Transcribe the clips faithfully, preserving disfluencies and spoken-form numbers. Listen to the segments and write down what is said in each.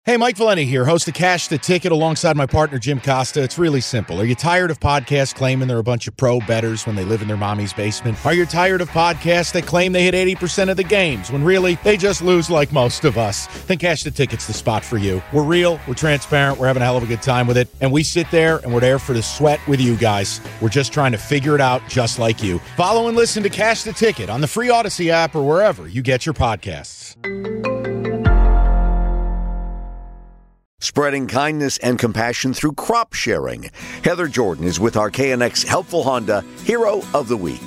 Hey, Mike Valenti here, host of Cash the Ticket alongside my partner, Jim Costa. It's really simple. Are you tired of podcasts claiming they're a bunch of pro bettors when they live in their mommy's basement? Are you tired of podcasts that claim they hit eighty percent of the games when really they just lose like most of us? Then Cash the Ticket's the spot for you. We're real, we're transparent, we're having a hell of a good time with it, and we sit there and we're there for the sweat with you guys. We're just trying to figure it out just like you. Follow and listen to Cash the Ticket on the free Odyssey app or wherever you get your podcasts. Spreading kindness and compassion through crop sharing. Heather Jordan is with our K N X Helpful Honda Hero of the Week.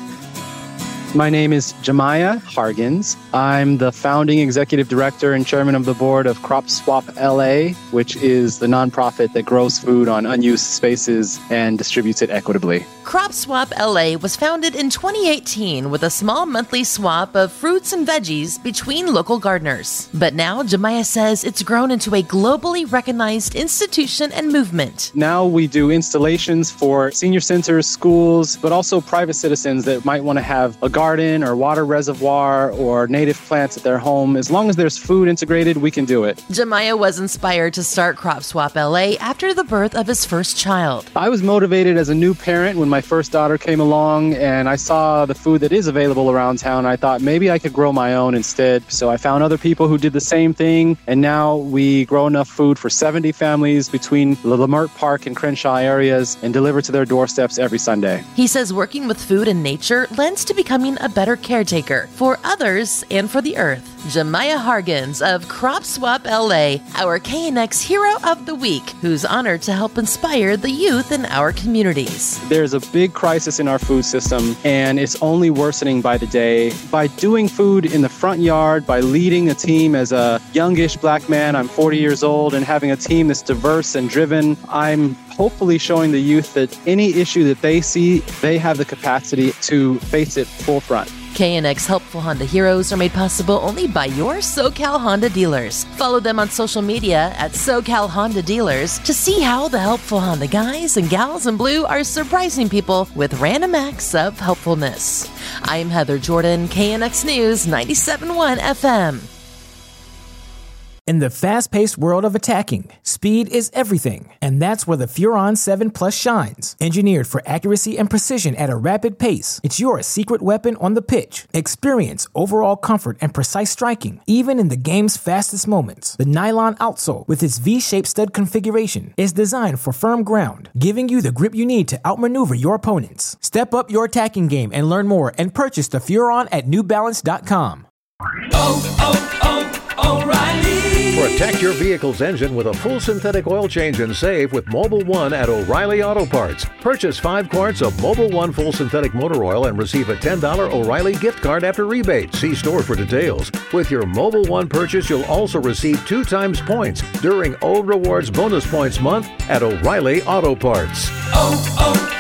My name is Jemiah Hargens. I'm the founding executive director and chairman of the board of Crop Swap L A, which is the nonprofit that grows food on unused spaces and distributes it equitably. Crop Swap L A was founded in twenty eighteen with a small monthly swap of fruits and veggies between local gardeners. But now, Jemiah says it's grown into a globally recognized institution and movement. Now we do installations for senior centers, schools, but also private citizens that might want to have a garden or water reservoir or native plants at their home. As long as there's food integrated, we can do it. Jemiah was inspired to start Crop Swap L A after the birth of his first child. I was motivated as a new parent when my first daughter came along and I saw the food that is available around town. I thought maybe I could grow my own instead. So I found other people who did the same thing, and now we grow enough food for seventy families between the Lamert Park and Crenshaw areas and deliver to their doorsteps every Sunday. He says working with food and nature lends to becoming a better caretaker for others and for the earth. Jemiah Hargens of Crop Swap L A, our K N X Hero of the Week, who's honored to help inspire the youth in our communities. There's a big crisis in our food system, and it's only worsening by the day. By doing food in the front yard, by leading a team as a youngish black man, I'm forty years old, and having a team that's diverse and driven, I'm hopefully showing the youth that any issue that they see, they have the capacity to face it full front. K N X Helpful Honda Heroes are made possible only by your SoCal Honda dealers. Follow them on social media at SoCal Honda Dealers to see how the helpful Honda guys and gals in blue are surprising people with random acts of helpfulness. I'm Heather Jordan, K N X News ninety-seven point one F M. In the fast-paced world of attacking, speed is everything, and that's where the Furon seven Plus shines. Engineered for accuracy and precision at a rapid pace, it's your secret weapon on the pitch. Experience overall comfort and precise striking, even in the game's fastest moments. The nylon outsole, with its V-shaped stud configuration, is designed for firm ground, giving you the grip you need to outmaneuver your opponents. Step up your attacking game and learn more and purchase the Furon at new balance dot com. Oh, oh, oh, O'Reilly. Protect your vehicle's engine with a full synthetic oil change and save with Mobil one at O'Reilly Auto Parts. Purchase five quarts of Mobil one full synthetic motor oil and receive a ten dollars O'Reilly gift card after rebate. See store for details. With your Mobil one purchase, you'll also receive two times points during O Rewards Bonus Points Month at O'Reilly Auto Parts. Oh, oh,